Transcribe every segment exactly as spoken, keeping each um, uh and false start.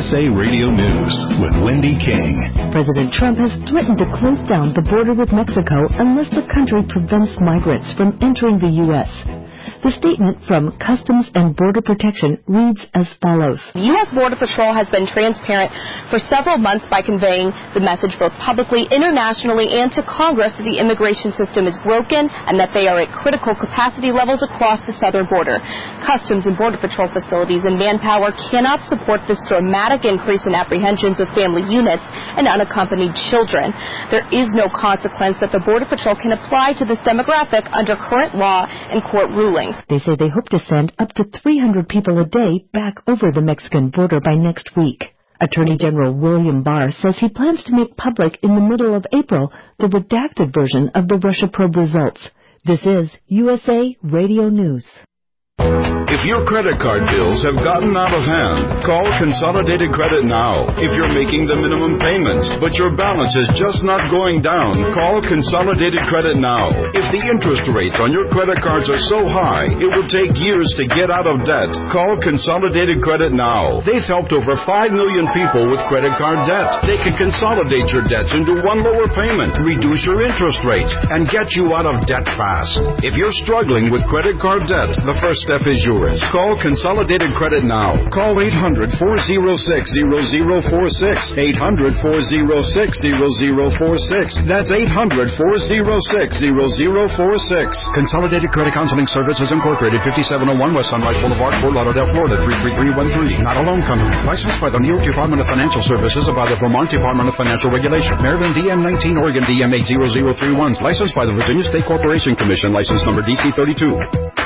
S A Radio News with Wendy King. President Trump has threatened to close down the border with Mexico unless the country prevents migrants from entering the U S The statement from Customs and Border Protection reads as follows. The U S Border Patrol has been transparent for several months by conveying the message both publicly, internationally, and to Congress that the immigration system is broken and that they are at critical capacity levels across the southern border. Customs and Border Patrol facilities and manpower cannot support this dramatic increase in apprehensions of family units and unaccompanied children. There is no consequence that the Border Patrol can apply to this demographic under current law and court rulings. They say they hope to send up to three hundred people a day back over the Mexican border by next week. Attorney General William Barr says he plans to make public in the middle of April the redacted version of the Russia probe results. This is U S A Radio News. If your credit card bills have gotten out of hand, call Consolidated Credit now. If you're making the minimum payments, but your balance is just not going down, call Consolidated Credit now. If the interest rates on your credit cards are so high, it will take years to get out of debt, call Consolidated Credit now. They've helped over five million people with credit card debt. They can consolidate your debts into one lower payment, reduce your interest rates, and get you out of debt fast. If you're struggling with credit card debt, the first step is yours. Call Consolidated Credit now. Call eight hundred, four oh six, zero zero four six. eight hundred, four oh six, zero zero four six. That's eight hundred, four oh six, zero zero four six. Consolidated Credit Counseling Services Incorporated, fifty-seven oh one West Sunrise Boulevard, Fort Lauderdale, Florida, three three three one three. Not a loan company. Licensed by the New York Department of Financial Services and by the Vermont Department of Financial Regulation. Maryland D M nineteen, Oregon D M eight zero zero three one. Licensed by the Virginia State Corporation Commission. License number D C thirty-two.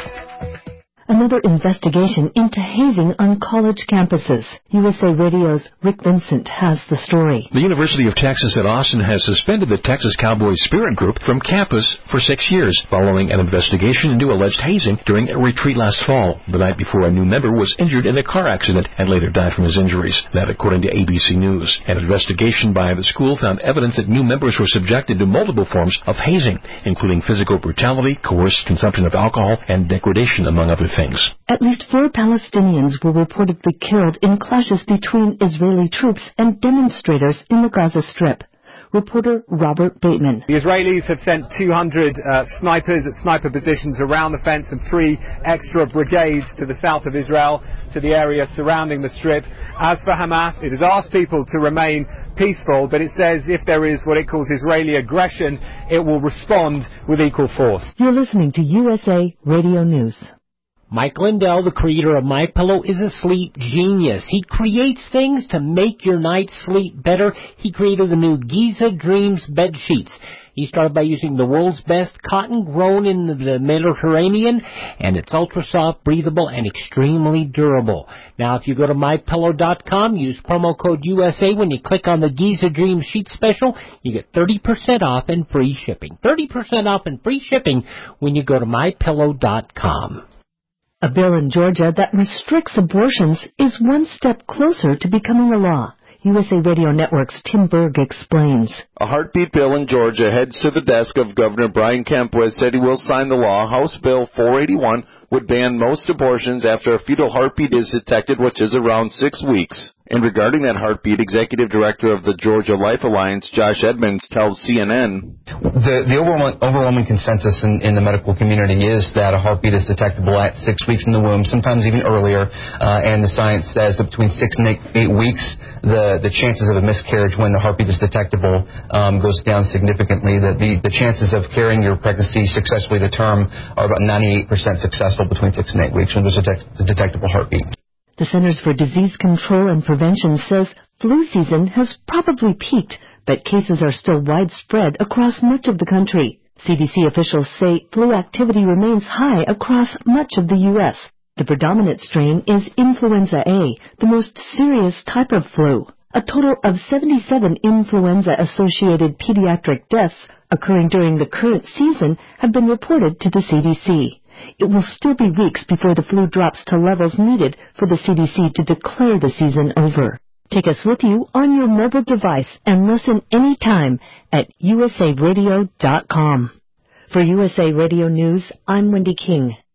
Another investigation into hazing on college campuses. U S A Radio's Rick Vincent has the story. The University of Texas at Austin has suspended the Texas Cowboys Spirit Group from campus for six years following an investigation into alleged hazing during a retreat last fall, the night before a new member was injured in a car accident and later died from his injuries. That according to A B C News. An investigation by the school found evidence that new members were subjected to multiple forms of hazing, including physical brutality, coerced consumption of alcohol, and degradation, among other things. At least four Palestinians were reportedly killed in clashes between Israeli troops and demonstrators in the Gaza Strip. Reporter Robert Bateman. The Israelis have sent two hundred uh, snipers at sniper positions around the fence and three extra brigades to the south of Israel, to the area surrounding the Strip. As for Hamas, it has asked people to remain peaceful, but it says if there is what it calls Israeli aggression, it will respond with equal force. You're listening to U S A Radio News. Mike Lindell, the creator of MyPillow, is a sleep genius. He creates things to make your night's sleep better. He created the new Giza Dreams bed sheets. He started by using the world's best cotton grown in the Mediterranean, and it's ultra soft, breathable, and extremely durable. Now, if you go to my pillow dot com, use promo code U S A when you click on the Giza Dreams sheet special, you get thirty percent off and free shipping. thirty percent off and free shipping when you go to my pillow dot com. A bill in Georgia that restricts abortions is one step closer to becoming a law. U S A Radio Network's Tim Berg explains. A heartbeat bill in Georgia heads to the desk of Governor Brian Kemp, who has said he will sign the law. House Bill four eighty-one would ban most abortions after a fetal heartbeat is detected, which is around six weeks. And regarding that heartbeat, Executive Director of the Georgia Life Alliance, Josh Edmonds, tells C N N. The, the overwhelming, overwhelming consensus in, in the medical community is that a heartbeat is detectable at six weeks in the womb, sometimes even earlier, uh, and the science says that between six and eight, eight weeks, the, the chances of a miscarriage when the heartbeat is detectable um, goes down significantly. The, the, the chances of carrying your pregnancy successfully to term are about ninety-eight percent successful between six and eight weeks when there's a, detect, a detectable heartbeat. The Centers for Disease Control and Prevention says flu season has probably peaked, but cases are still widespread across much of the country. C D C officials say flu activity remains high across much of the U S. The predominant strain is influenza A, the most serious type of flu. A total of seventy-seven influenza-associated pediatric deaths occurring during the current season have been reported to the C D C. It will still be weeks before the flu drops to levels needed for the C D C to declare the season over. Take us with you on your mobile device and listen anytime at U S A radio dot com. For U S A Radio News, I'm Wendy King.